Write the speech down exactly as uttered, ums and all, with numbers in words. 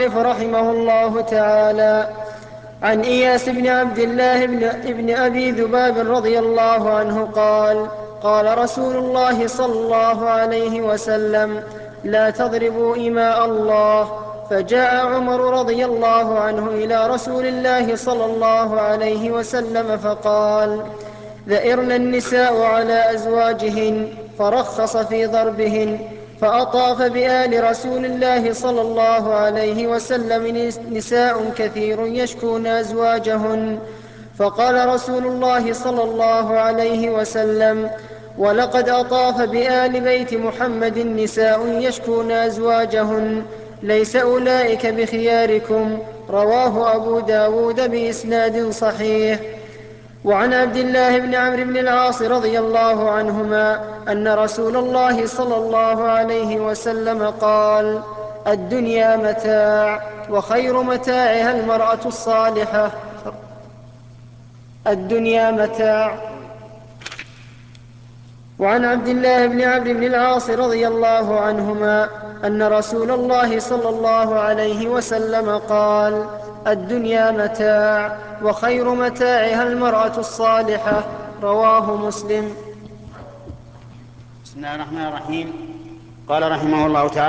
المصنف رحمه الله تعالى: عن إياس بن عبد الله بن, ابن أبي ذباب رضي الله عنه قال: قال رسول الله صلى الله عليه وسلم: لا تضربوا إماء الله. فجاء عمر رضي الله عنه إلى رسول الله صلى الله عليه وسلم فقال: ذئرن النساء على أزواجهن، فرخص في ضربهن. فأطاف بآل رسول الله صلى الله عليه وسلم نساء كثير يشكون أزواجهن. فقال رسول الله صلى الله عليه وسلم: ولقد أطاف بآل بيت محمد نساء يشكون أزواجهن، ليس أولئك بخياركم. رواه أبو داود بإسناد صحيح. وعن عبد الله بن عمرو بن العاص رضي الله عنهما أن رسول الله صلى الله عليه وسلم قال: الدنيا متاع، وخير متاعها المرأة الصالحة. الدنيا متاع. وعن عبد الله بن عمرو بن العاص رضي الله عنهما أن رسول الله صلى الله عليه وسلم قال: الدنيا متاع، وخير متاعها المرأة الصالحة. رواه مسلم. بسم الله الرحمن الرحيم. قال رحمه الله تعالى: